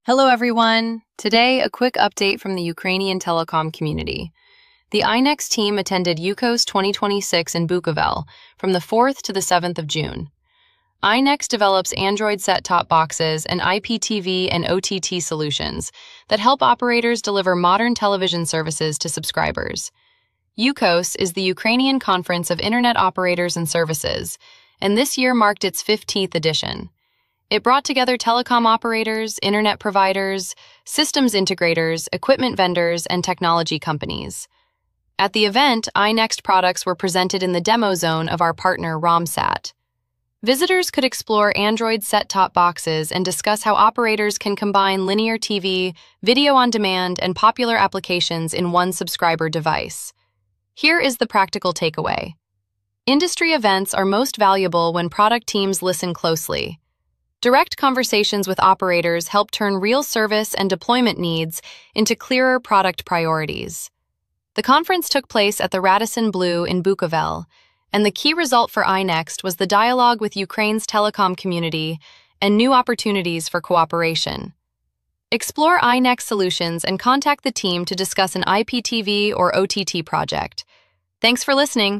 Hello, everyone. Today, a quick update from the Ukrainian telecom community. The INEX team attended UKOS 2026 in Bukovel from the 4th to the 7th of June. INEX develops Android set-top boxes and IPTV and OTT solutions that help operators deliver modern television services to subscribers. UKOS is the Ukrainian Conference of Internet Operators and Services, and this year marked its 15th edition. It brought together telecom operators, internet providers, systems integrators, equipment vendors, and technology companies. At the event, iNext products were presented in the demo zone of our partner Romsat. Visitors could explore Android set-top boxes and discuss how operators can combine linear TV, video on demand, and popular applications in one subscriber device. Here is the practical takeaway. Industry events are most valuable when product teams listen closely. Direct conversations with operators help turn real service and deployment needs into clearer product priorities. The conference took place at the Radisson Blu in Bukovel, and the key result for iNext was the dialogue with Ukraine's telecom community and new opportunities for cooperation. Explore iNext solutions and contact the team to discuss an IPTV or OTT project. Thanks for listening.